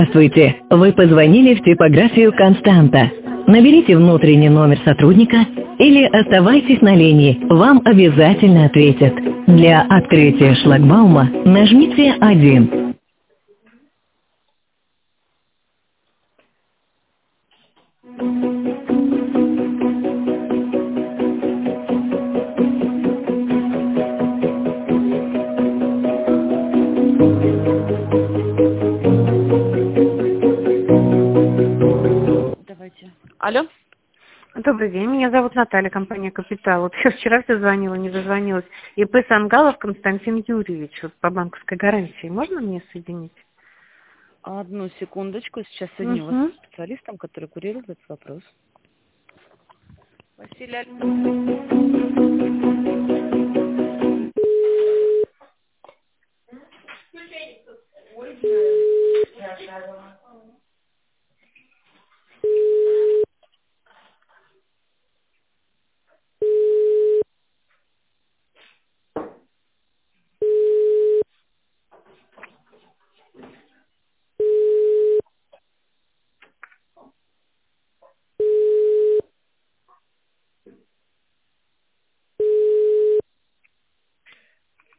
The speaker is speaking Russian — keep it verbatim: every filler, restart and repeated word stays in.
Здравствуйте, вы позвонили в типографию «Константа». Наберите внутренний номер сотрудника или оставайтесь на линии, вам обязательно ответят. Для открытия шлагбаума нажмите один. Давайте. Алло? Добрый день, меня зовут Наталья, компания «Капитал». Вот я вчера все звонила, не дозвонилась. И П. Сангалов Константин Юрьевич, вот по банковской гарантии. Можно мне соединить? Одну секундочку, сейчас соединю вас Угу. с специалистом, который курирует этот вопрос. Василий Аль-